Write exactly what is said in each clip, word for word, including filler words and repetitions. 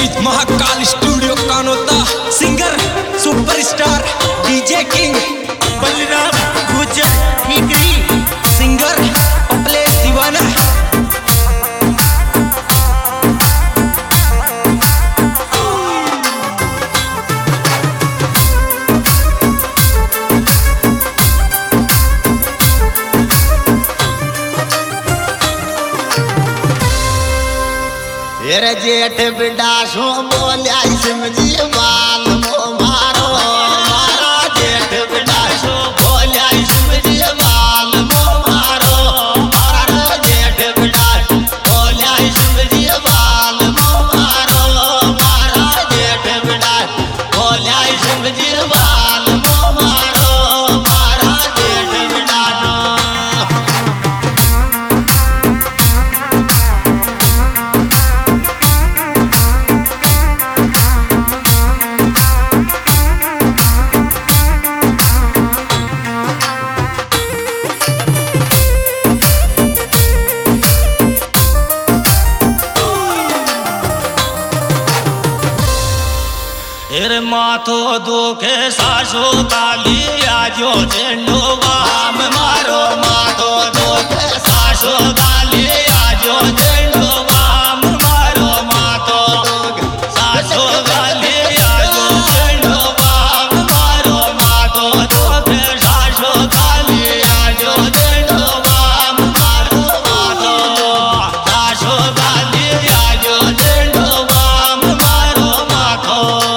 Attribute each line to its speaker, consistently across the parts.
Speaker 1: With Mahakal studio Kanota singer superstar DJ king
Speaker 2: Balram Gujar Thikri
Speaker 1: singer अपले दीवाना
Speaker 2: तेरे जेठ बिड़ा सो बोलिया सिमजी बाल मो मारो मारा जेठ बिड़ा सो बोलिया सिमजी बाल मो मारो मारा जेठ बिड़ा बोलिया सिमजी बाल मो मारो मारा जेठ बिड़ा बोलिया सिमजी बाल मो मारो मारा जेठ बिड़ा तेरे माथो दुखे सासो काली आजो झंडो वाम मारो माथो दुखे सासो काली आजो झंडो वाम मारो माथो दुखे सासो काली आजो झंडो वाम मारो माथो दुखे सासो काली आजो झंडो वाम मारो माथो सासो काली आजो झंडो वाम मारो माथो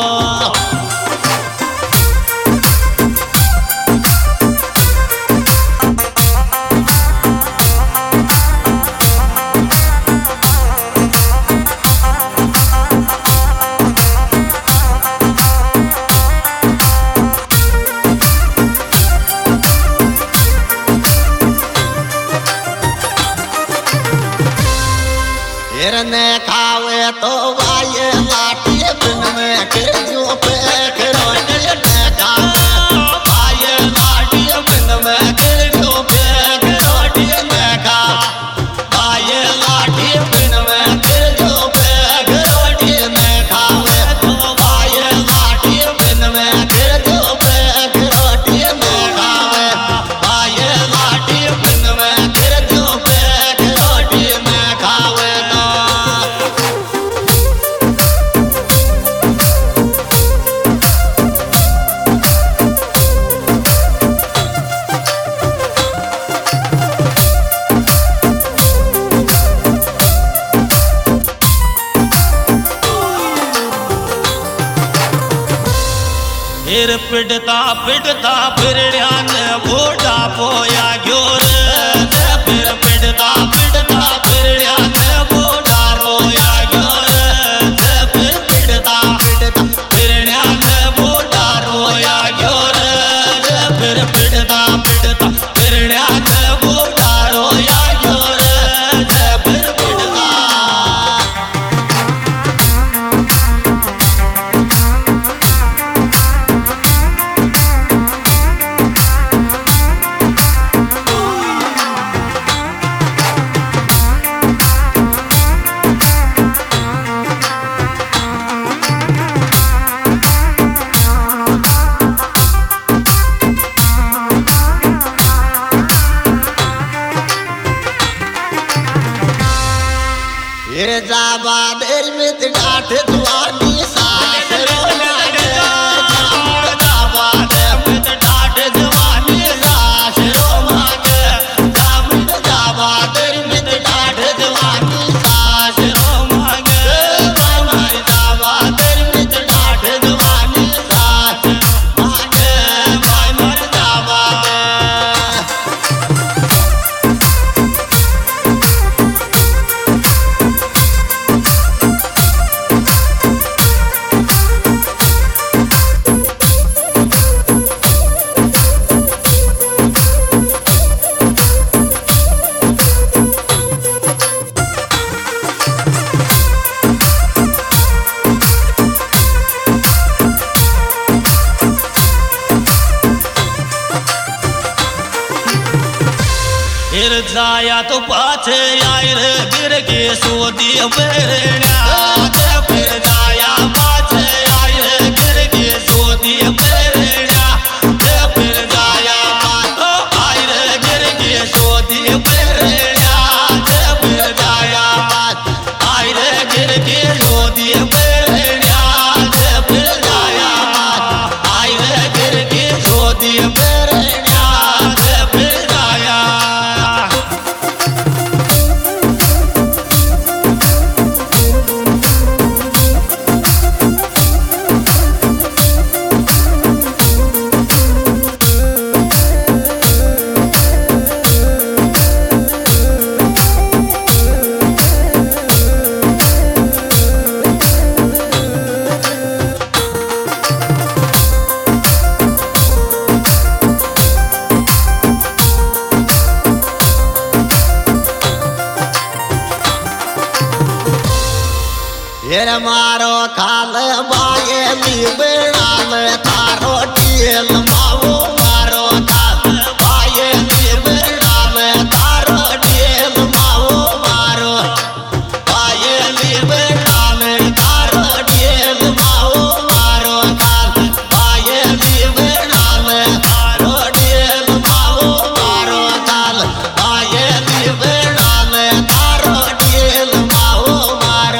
Speaker 2: ने खावे तो वाये लाठी बिन में के जो पे रोटे ने खावे वाये लाठी बिन में के जो पे रोटे ने खा वाये लाठी बिन में के जो पे रोटे ने खावे तो वाये लाठी बिन में के जो पे रोटे ने खावे वाये लाठी बिन में के जो पे रोटे ने खावे फिर पिटता पिटता फिर बूढ़ा पोया ग्योर फिर पिटता पिटता फिर बूढ़ा पोया ग्योर फिर पिटता पिटता फिर बूढ़ा रोया ग्योर फिर पिटता पिटता फिर बूढ़ा रोया ग्योर फिर पिटता ये जाबा देर में डांट दुआनी सास रोमागे जाबा देर में डांट दुआनी सास रोमागे जाबा देर में डांट दुआनी सास रोमागे भाई जाबा देर में डांट दुआनी सास मागे भाई मर जाबा फिर जाया तो पाछे आए रे गिर के सोदी बेरण्या फिर जाया ये मारो खाल बाये बेड़ाल थारो टील मावो मारो खाल बाये बेड़ाल थारो टील मावो मारो बाये बेड़ाल थारो टील मावो मारो खाल बाये बेड़ाल थारो टील मावो मारो खाल बाये बेड़ाल थारो टील मावो मारो।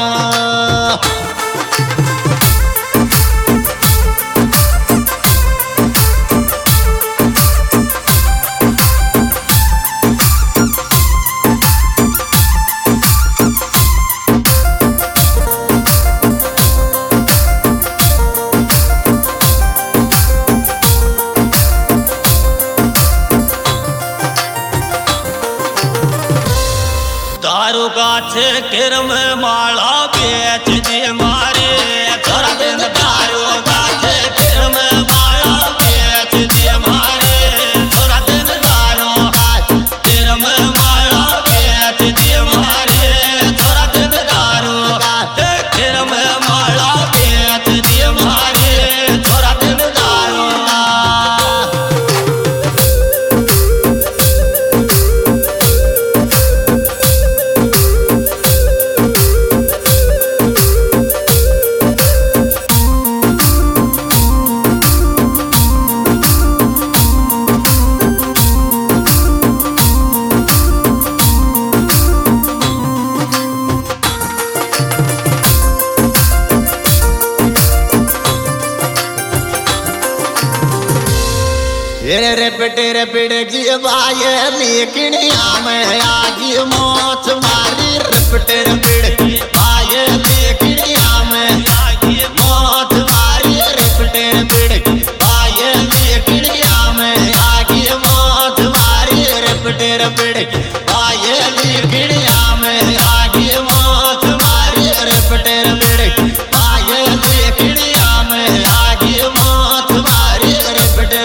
Speaker 3: दारू गाछे किरम माला बेच दे मारे थोड़ा दिन दारू गाछे किरम माला बेच दे मारे थोड़ा दिन दारू गाछे किरम माला बेच दे मारे थोड़ा दिन दारू गाछे किरम माला बेच दे मारे थोड़ा दिन दारू।
Speaker 2: रे रेपटे रेपटे की बाये लेकिनिया में आगी मोच मारी रेपटे रेपटे की बाये लेकिनिया में आगी मोच मारी रेपटे रेपटे की बाये लेकिनिया में आगी मोच मारी रेपटे रेपटे की बाये लेकिनिया में आगी मोच मारी रेपटे रेपटे की बाये लेकिनिया में आगी मोच मारी रेपटे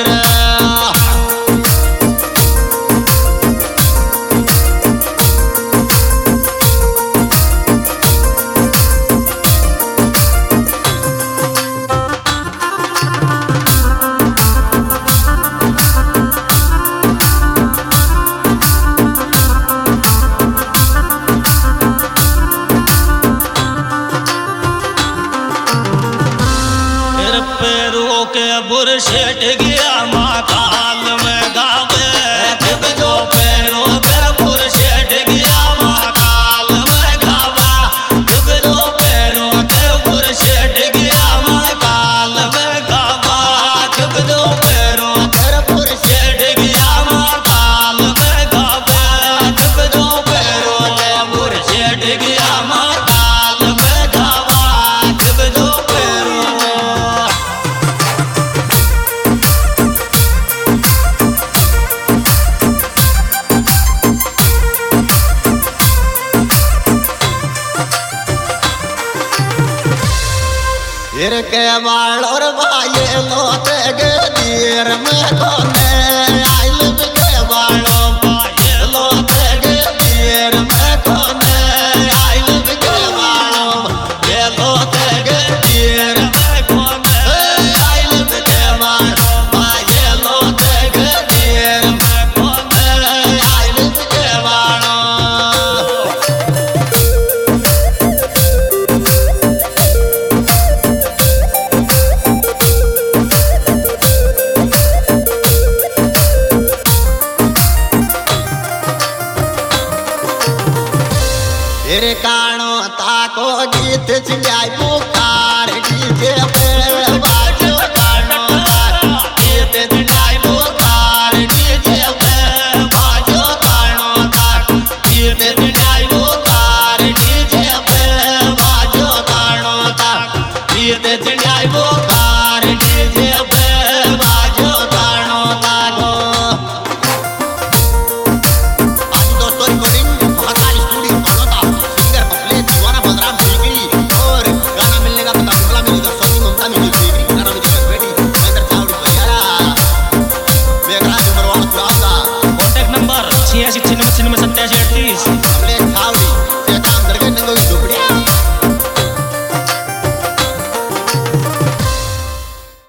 Speaker 3: पैरों के बुरशेट गया महाकाल में गावे दो पैरों के बुरशेट गया महाकाल में गावा दो पैरों के बुरशेट गया महाकाल में गावा दो पैरों के बुरशेट गया महाकाल में गावा दो पैरों के बुरशेट गया महाकाल में गावा दो पैरों।
Speaker 2: फिर के बाल और बाये लोते के दीर में कोने आइल के बालों बाये लोते के दीर में कोने आइल के बालों ये लोते के दीर में कोने आइल के बालों बाये लोते के दीर में कोने आइल के बालों। तेरे कानो ताको गीत चिड़ियाई पुकार डीजे पे बाजो कानो ताको गीत चिड़ियाई पुकार डीजे पे बाजो कानो ताको गीत चिड़ियाई पुकार डीजे पे बाजो कानो ताको गीत चिड़ियाई पुकार डीजे पे बाजो कानो ताको। आज दोस्तों recording Mahakal studio Baroda singer पपले दीवाना बलराम सीकरी और गाना मिलने का पता मुगला में इधर सोनी ममता में सीकरी गाना में जगत बेटी महेंद्र चावड़ी बजारा बेगराज उमरवाल पुराना
Speaker 3: कॉन्टैक्ट नंबर छियासी छिन्नवे छिन्नवे सत्तासी अड़तीस।